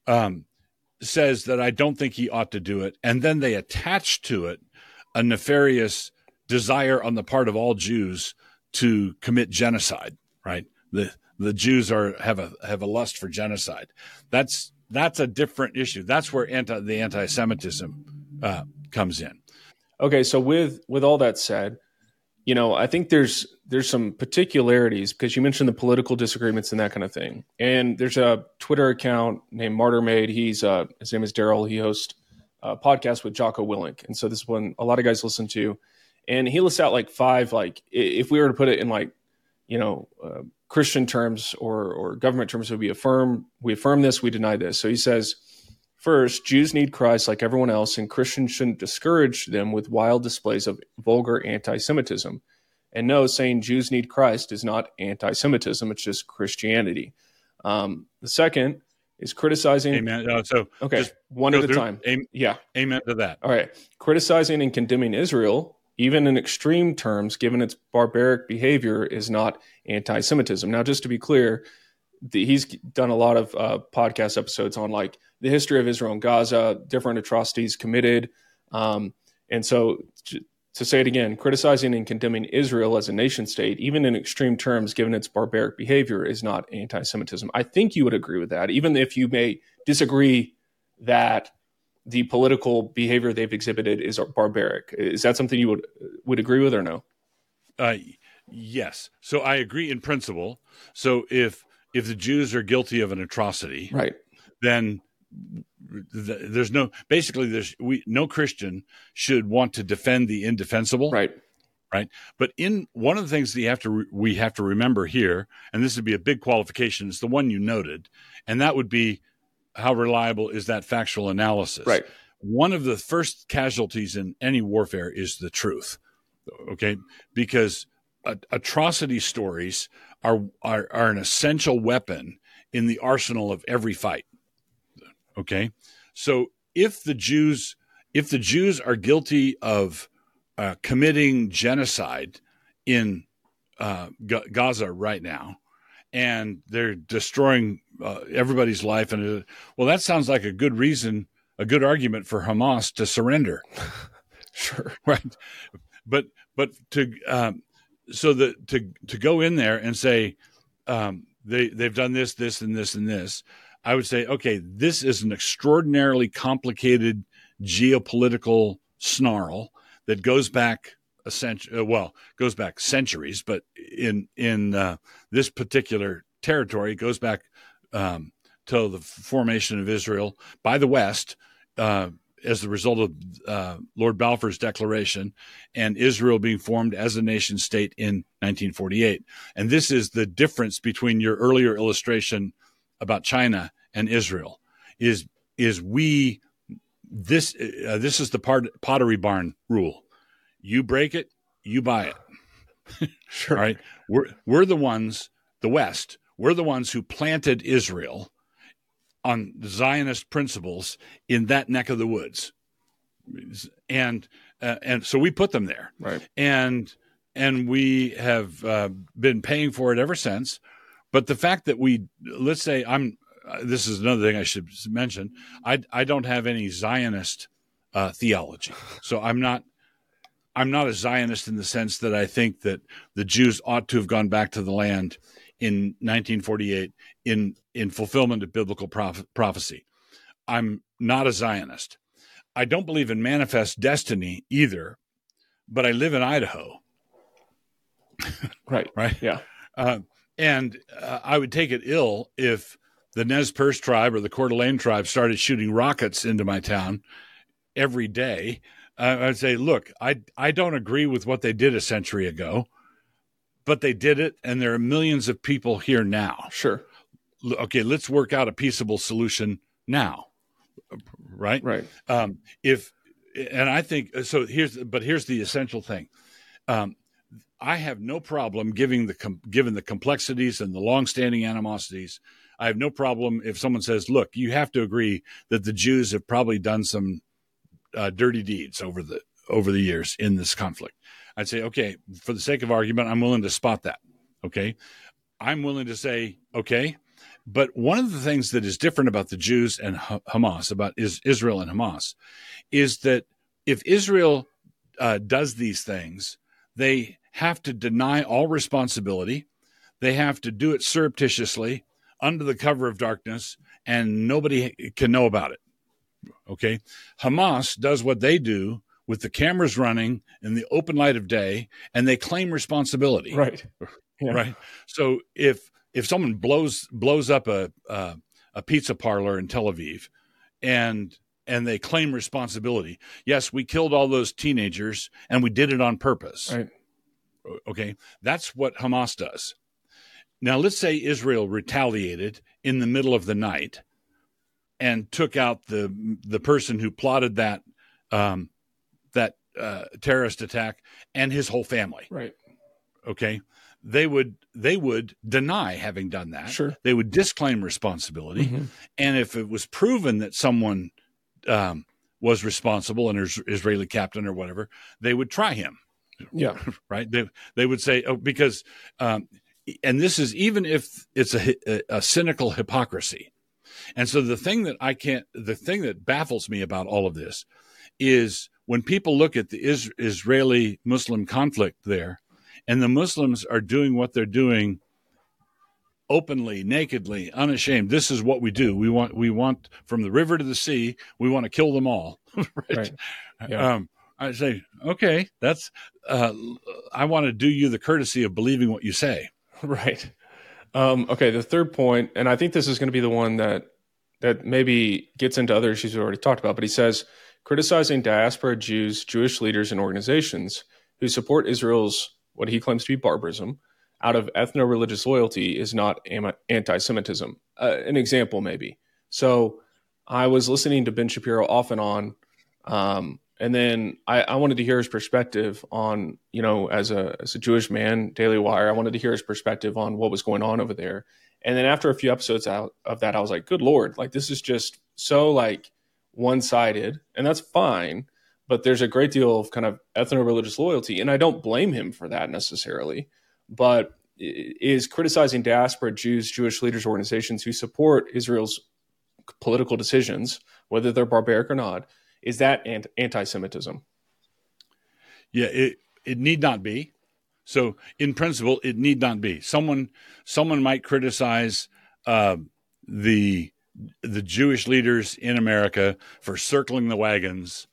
says that I don't think he ought to do it, and then they attach to it a nefarious desire on the part of all Jews to commit genocide, right? The Jews have a lust for genocide. That's a different issue. That's where the anti-Semitism comes in. Okay, so with all that said, I think there's some particularities because you mentioned the political disagreements and that kind of thing. And there's a Twitter account named Martyrmade. His name is Daryl. He hosts a podcast with Jocko Willink, and so this one a lot of guys listen to. And he lists out 5, if we were to put it in Christian terms or government terms, we affirm this, we deny this. So he says, first, Jews need Christ like everyone else, and Christians shouldn't discourage them with wild displays of vulgar anti-Semitism. And no, saying Jews need Christ is not anti-Semitism, it's just Christianity. The second is criticizing. Amen. So okay, just one at a time. Yeah. Amen to that. All right. Criticizing and condemning Israel, even in extreme terms, given its barbaric behavior, is not anti-Semitism. Now, just to be clear, he's done a lot of podcast episodes on the history of Israel and Gaza, different atrocities committed. And so to say it again, criticizing and condemning Israel as a nation state, even in extreme terms, given its barbaric behavior, is not anti-Semitism. I think you would agree with that, even if you may disagree that the political behavior they've exhibited is barbaric. Is that something you would agree with or no? Yes. So I agree in principle. So if the Jews are guilty of an atrocity, right, then there's no Christian should want to defend the indefensible, right. But in one of the things that we have to remember here, and this would be a big qualification, is the one you noted, and that would be how reliable is that factual analysis. Right. One of the first casualties in any warfare is the truth. Okay, because atrocity stories are an essential weapon in the arsenal of every fight. Okay, so if the Jews are guilty of committing genocide in Gaza right now, and they're destroying everybody's life, and that sounds like a good argument for Hamas to surrender. Sure, right, but to go in there and say they've done this, and this, and this. I would say, okay, this is an extraordinarily complicated geopolitical snarl that goes back centuries, but in this particular territory, it goes back to the formation of Israel by the West as the result of Lord Balfour's declaration, and Israel being formed as a nation state in 1948. And this is the difference between your earlier illustration about China and Israel. This is the pottery barn rule. You break it, you buy it. Sure. All right. We're the ones, the West, we're the ones who planted Israel on Zionist principles in that neck of the woods. And so we put them there. Right. And we have been paying for it ever since. But the fact that let's say this is another thing I should mention. I don't have any Zionist theology. So I'm not a Zionist in the sense that I think that the Jews ought to have gone back to the land in 1948 in fulfillment of biblical prophecy. I'm not a Zionist. I don't believe in manifest destiny either, but I live in Idaho. Right. Right. Yeah. And I would take it ill if the Nez Perce tribe or the Coeur d'Alene tribe started shooting rockets into my town every day. I'd say, look, I don't agree with what they did a century ago, but they did it, and there are millions of people here now. Sure. Okay, let's work out a peaceable solution now, right? Right. And I think so. Here's the essential thing. I have no problem given the complexities and the longstanding animosities. I have no problem if someone says, "Look, you have to agree that the Jews have probably done some dirty deeds over the years in this conflict." I'd say, okay, for the sake of argument, I'm willing to spot that. Okay, I'm willing to say, okay, but one of the things that is different about the Jews and Hamas, about Israel and Hamas, is that if Israel does these things, they have to deny all responsibility. They have to do it surreptitiously, under the cover of darkness, and nobody can know about it. Okay? Hamas does what they do with the cameras running in the open light of day, and they claim responsibility. Right. Yeah. Right. So if someone blows up a pizza parlor in Tel Aviv, and they claim responsibility, yes, we killed all those teenagers, and we did it on purpose. Right. Okay, that's what Hamas does. Now, let's say Israel retaliated in the middle of the night and took out the person who plotted that terrorist attack and his whole family. Right. Okay, they would deny having done that. Sure. They would disclaim responsibility, Mm-hmm. and if it was proven that someone was responsible, an Israeli captain or whatever, they would try him. Yeah. Right. They would say, oh, because, and this is even if it's a cynical hypocrisy. And so the thing that baffles me about all of this is when people look at the Israeli-Muslim conflict there, and the Muslims are doing what they're doing openly, nakedly, unashamed. This is what we do. We want from the river to the sea. We want to kill them all. Right. Yeah. I say, okay, that's. I want to do you the courtesy of believing what you say. Right. Okay. The third point, and I think this is going to be the one that maybe gets into other issues we already talked about, but he says criticizing diaspora Jews, Jewish leaders, and organizations who support Israel's what he claims to be barbarism out of ethno-religious loyalty is not anti-Semitism. An example, maybe. So I was listening to Ben Shapiro off and on, and then I wanted to hear his perspective on, as a Jewish man, Daily Wire, I wanted to hear his perspective on what was going on over there. And then after a few episodes out of that, I was like, good Lord, like this is just so like one-sided, and that's fine. But there's a great deal of kind of ethno-religious loyalty, and I don't blame him for that necessarily. But is criticizing diaspora Jews, Jewish leaders, organizations who support Israel's political decisions, whether they're barbaric or not, is that anti-Semitism? Yeah, it need not be. So in principle, it need not be. Someone might criticize the Jewish leaders in America for circling the wagons,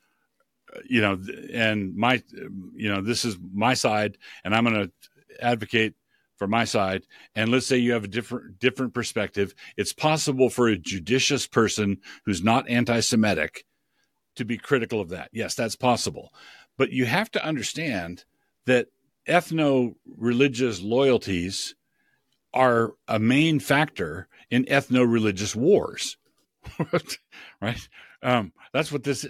and this is my side, and I'm going to advocate for my side. And let's say you have a different perspective. It's possible for a judicious person who's not anti-Semitic to be critical of that. Yes, that's possible. But you have to understand that ethno-religious loyalties are a main factor in ethno-religious wars, right? That's what this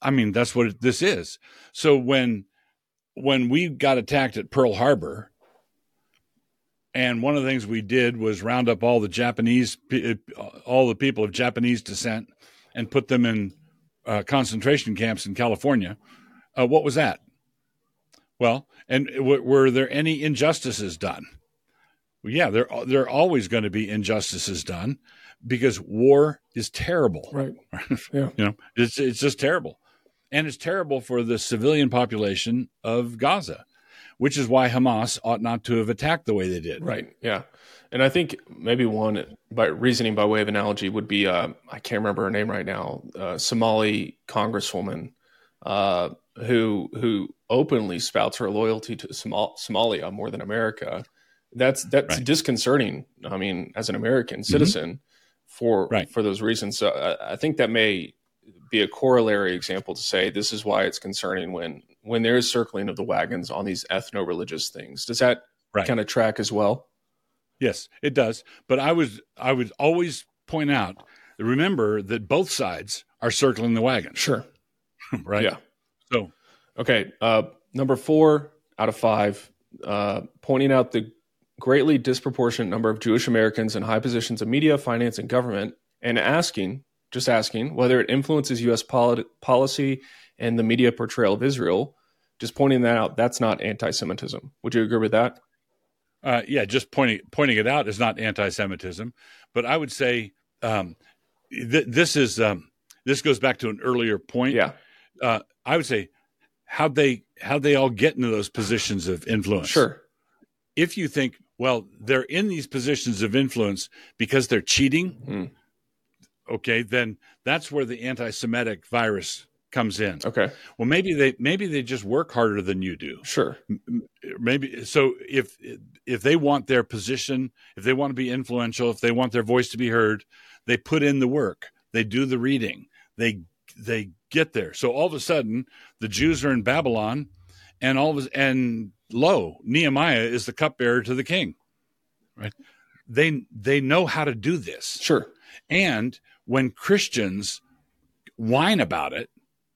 is. So when we got attacked at Pearl Harbor, and one of the things we did was round up all the people of Japanese descent and put them in concentration camps in California. What was that? Well, and were there any injustices done? Well, yeah, there are always going to be injustices done because war is terrible. Right. Yeah. It's just terrible. And it's terrible for the civilian population of Gaza, which is why Hamas ought not to have attacked the way they did. Right. Yeah. And I think maybe one by way of analogy would be, I can't remember her name right now, Somali congresswoman who openly spouts her loyalty to Somalia more than America. That's right. Disconcerting. I mean, as an American citizen for those reasons. So I think that may be a corollary example to say this is why it's concerning when there is circling of the wagons on these ethno-religious things. Does that kind of track as well? Yes, it does. But I would always point out, remember that both sides are circling the wagon. Sure. Right. Yeah. So, okay. Number 4 out of 5, pointing out the greatly disproportionate number of Jewish Americans in high positions of media, finance, and government, and asking whether it influences U.S. policy and the media portrayal of Israel. Just pointing that out, that's not anti-Semitism. Would you agree with that? Yeah, just pointing it out is not anti-Semitism. But I would say this goes back to an earlier point. Yeah, I would say how'd they all get into those positions of influence? Sure. If you think, well, they're in these positions of influence because they're cheating, okay, then that's where the anti-Semitic virus comes in. Okay. Well, maybe they just work harder than you do. Sure. Maybe so. If they want their position, if they want to be influential, if they want their voice to be heard, they put in the work. They do the reading. They get there. So all of a sudden, the Jews are in Babylon, and lo, Nehemiah is the cupbearer to the king. Right? They know how to do this. Sure. And when Christians whine about it,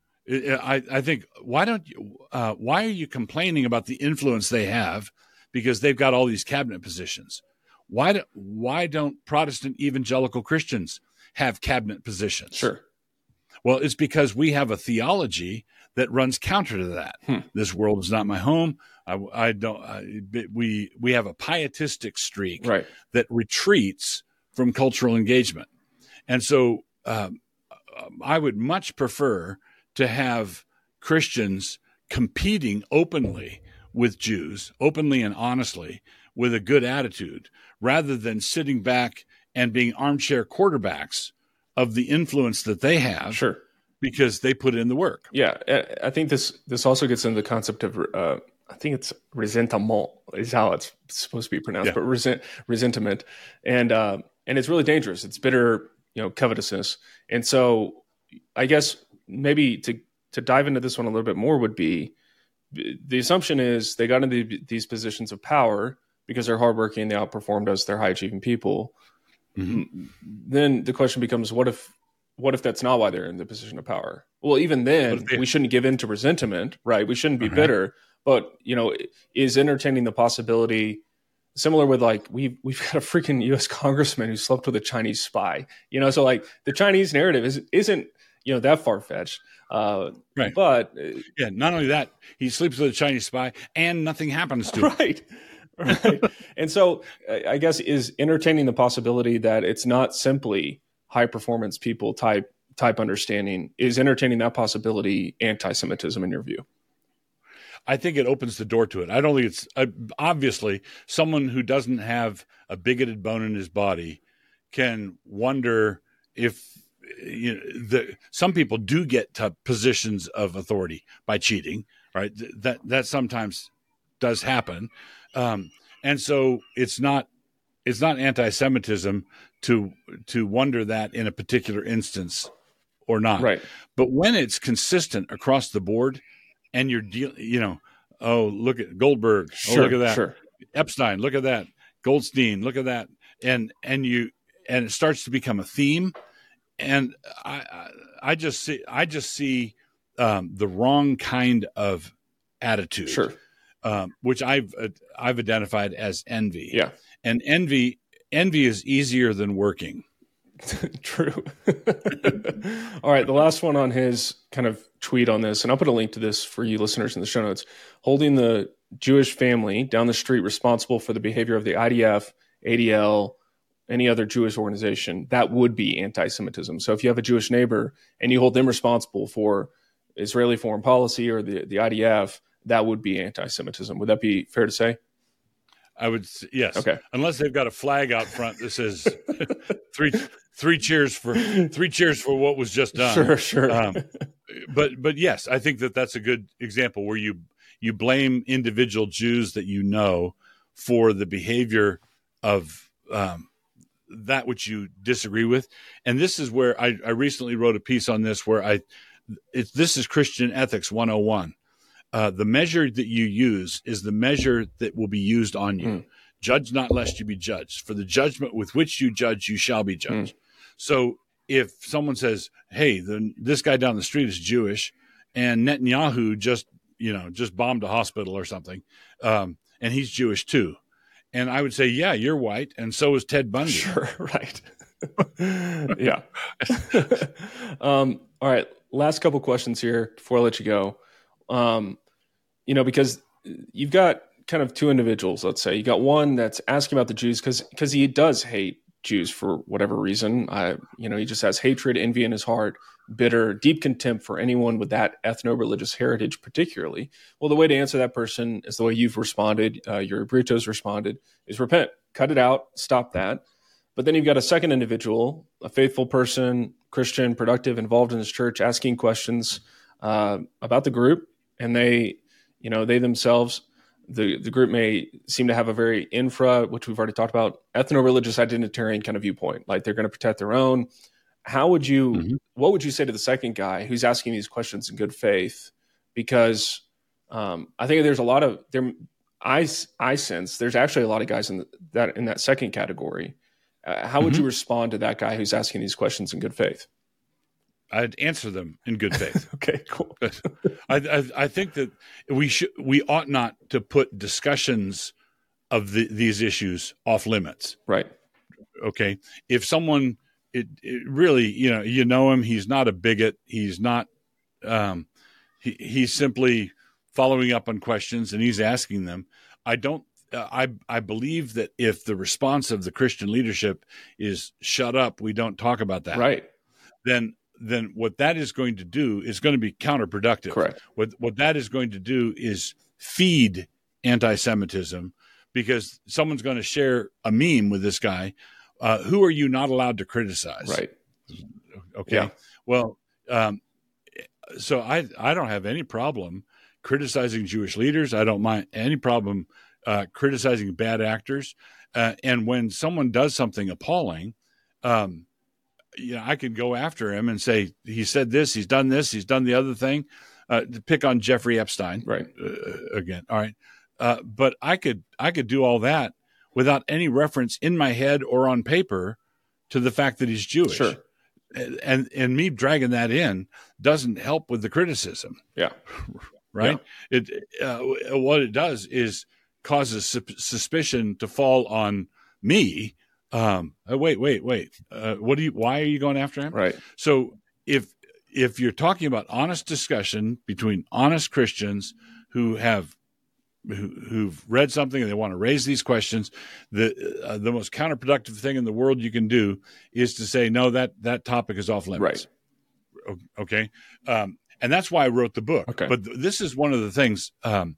I think, why are you complaining about the influence they have because they've got all these cabinet positions? Why don't Protestant evangelical Christians have cabinet positions? Sure. Well, it's because we have a theology that runs counter to that. This world is not my home. We have a pietistic streak that retreats from cultural engagement. And so I would much prefer to have Christians competing openly with Jews, openly and honestly, with a good attitude, rather than sitting back and being armchair quarterbacks of the influence that they have. Sure. Because they put in the work. Yeah, I think this also gets into the concept of I think it's resentment is how it's supposed to be pronounced, but resentment, and it's really dangerous. It's bitter, covetousness, and so I guess maybe to dive into this one a little bit more would be the assumption is they got into these positions of power because they're hardworking, they outperformed us, they're high achieving people. Mm-hmm. Then the question becomes, what if that's not why they're in the position of power? Well, even then, we shouldn't give in to resentment, right? We shouldn't be bitter. But, is entertaining the possibility similar with like we've got a freaking U.S. congressman who slept with a Chinese spy, so like the Chinese narrative isn't that far-fetched. Right. But not only that, he sleeps with a Chinese spy and nothing happens to him. Right. And so I guess is entertaining the possibility that it's not simply high performance people type understanding, is entertaining that possibility anti-Semitism in your view? I think it opens the door to it. I don't think it's obviously someone who doesn't have a bigoted bone in his body can wonder if some people do get to positions of authority by cheating, right? That sometimes does happen. And so it's not anti-Semitism to wonder that in a particular instance or not. Right. But when it's consistent across the board and you're look at Goldberg, look at that. Sure. Epstein, look at that. Goldstein, look at that. And it starts to become a theme. And I just see the wrong kind of attitude. Sure. Which I've identified as envy. Yeah. And envy is easier than working. True. All right. The last one on his kind of tweet on this, and I'll put a link to this for you listeners in the show notes, holding the Jewish family down the street responsible for the behavior of the IDF, ADL, any other Jewish organization, that would be anti-Semitism. So if you have a Jewish neighbor and you hold them responsible for Israeli foreign policy or the IDF, that would be anti-Semitism. Would that be fair to say? I would, yes. Okay. Unless they've got a flag out front that says three cheers for what was just done. Sure. But yes, I think that's a good example where you blame individual Jews that for the behavior of that which you disagree with. And this is where I recently wrote a piece on this where this is Christian Ethics 101. The measure that you use is the measure that will be used on you. Judge not lest you be judged. For the judgment with which you judge, you shall be judged. So if someone says, hey, this guy down the street is Jewish and Netanyahu just bombed a hospital or something, and he's Jewish too. And I would say, yeah, you're white. And so is Ted Bundy. Sure. Right. Yeah. All right. Last couple questions here before I let you go. Because you've got kind of two individuals, let's say. You got one that's asking about the Jews because he does hate Jews for whatever reason. He just has hatred, envy in his heart, bitter, deep contempt for anyone with that ethno-religious heritage particularly. Well, the way to answer that person is the way you've responded, your Britos responded, is repent, cut it out, stop that. But then you've got a second individual, a faithful person, Christian, productive, involved in his church, asking questions about the group. And they themselves, the group may seem to have a very which we've already talked about, ethno-religious identitarian kind of viewpoint. Like they're going to protect their own. How would you, what would you say to the second guy who's asking these questions in good faith? Because I think there's a lot of I sense there's actually a lot of guys in that second category. How would you respond to that guy who's asking these questions in good faith? I'd answer them in good faith. Okay, cool. I think that we ought not to put discussions of these issues off limits. Right. Okay. If someone, it really, you know him, he's not a bigot. He's not, he's simply following up on questions and he's asking them. I believe that if the response of the Christian leadership is shut up, we don't talk about that. Right. then what that is going to do is going to be counterproductive. Correct. What that is going to do is feed anti-Semitism, because someone's going to share a meme with this guy. Who are you not allowed to criticize? Right. Okay. Yeah. Well, so I don't have any problem criticizing Jewish leaders. I don't mind any problem criticizing bad actors. And when someone does something appalling, I could go after him and say, he said this, he's done the other thing, to pick on Jeffrey Epstein. Right. Again. All right. But I could do all that without any reference in my head or on paper to the fact that he's Jewish. Sure. And me dragging that in doesn't help with the criticism. Yeah. Right. Yeah. What it does is causes suspicion to fall on me. Wait. Why are you going after him? Right. So if you're talking about honest discussion between honest Christians who've read something and they want to raise these questions, the most counterproductive thing in the world you can do is to say, no, that topic is off limits. Right. Okay. And that's why I wrote the book. Okay. But this is one of the things,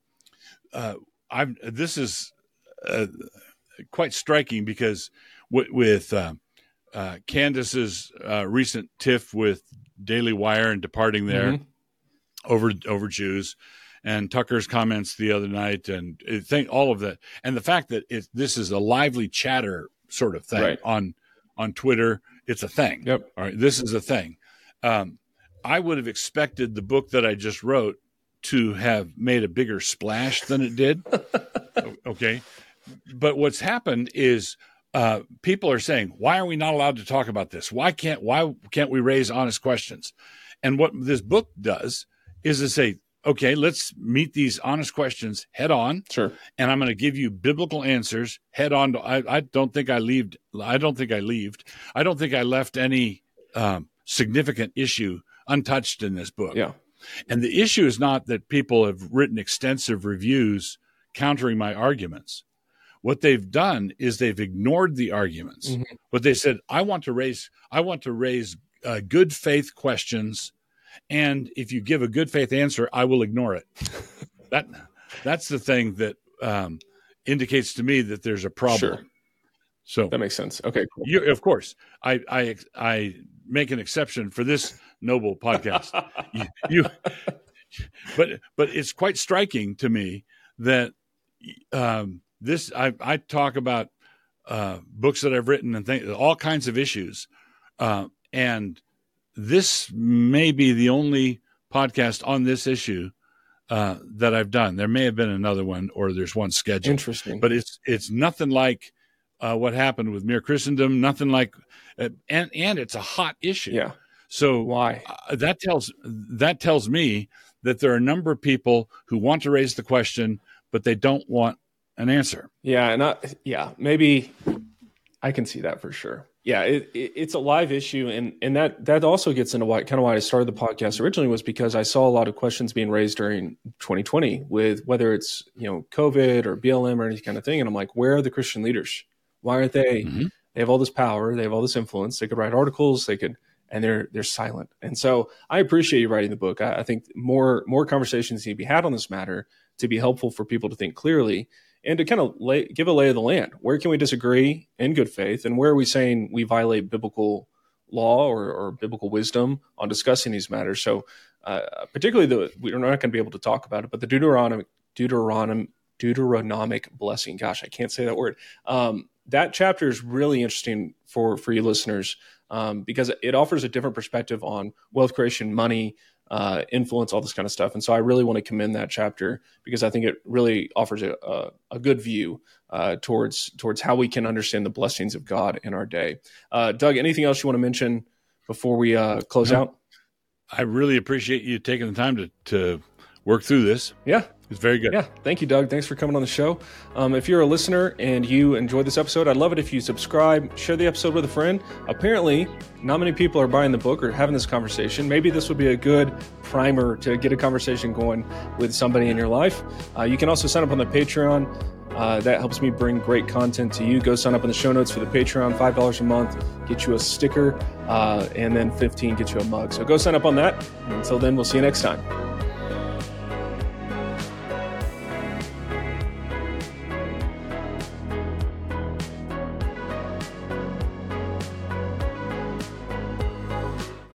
this is quite striking, because with Candace's recent tiff with Daily Wire and departing there over Jews, and Tucker's comments the other night, and all of that, and the fact that this is a lively chatter sort of thing on Twitter. It's a thing. Yep. All right. This is a thing. I would have expected the book that I just wrote to have made a bigger splash than it did. Okay. But what's happened is people are saying, why are we not allowed to talk about this? Why can't we raise honest questions? And what this book does is to say, okay, let's meet these honest questions head on. Sure. And I'm going to give you biblical answers head on. I don't think I left any significant issue untouched in this book. Yeah. And the issue is not that people have written extensive reviews countering my arguments. What they've done is they've ignored the arguments. Mm-hmm. What they said, I want to raise good faith questions, and if you give a good faith answer, I will ignore it. That's the thing that indicates to me that there's a problem. Sure. So that makes sense. Okay, cool. Of course, I make an exception for this noble podcast. But it's quite striking to me that I talk about books that I've written and all kinds of issues, and this may be the only podcast on this issue that I've done. There may have been another one, or there's one scheduled. Interesting, but it's nothing like what happened with Mere Christendom. Nothing like, and it's a hot issue. Yeah. So why? That tells me that there are a number of people who want to raise the question, but they don't want an answer. Yeah, and maybe I can see that for sure. Yeah, it's a live issue, and that also gets into why I started the podcast originally, was because I saw a lot of questions being raised during 2020 with whether it's COVID or BLM or any kind of thing, and I'm like, where are the Christian leaders? Why aren't they? Mm-hmm. They have all this power, they have all this influence, they could write articles, and they're silent. And so I appreciate you writing the book. I think more conversations need to be had on this matter to be helpful for people to think clearly and to kind of give a lay of the land. Where can we disagree in good faith, and where are we saying we violate biblical law or biblical wisdom on discussing these matters? So particularly we're not going to be able to talk about it, but the Deuteronomic blessing. Gosh, I can't say that word. That chapter is really interesting for you listeners because it offers a different perspective on wealth creation, money, influence, all this kind of stuff. And so I really want to commend that chapter because I think it really offers a good view towards how we can understand the blessings of God in our day. Doug, anything else you want to mention before we close out? I really appreciate you taking the time to work through this. Yeah. It's very good. Yeah. Thank you, Doug. Thanks for coming on the show. If you're a listener and you enjoyed this episode, I'd love it if you subscribe, share the episode with a friend. Apparently, not many people are buying the book or having this conversation. Maybe this would be a good primer to get a conversation going with somebody in your life. You can also sign up on the Patreon. That helps me bring great content to you. Go sign up in the show notes for the Patreon. $5 a month get you a sticker, and then $15 get you a mug. So go sign up on that. Until then, we'll see you next time.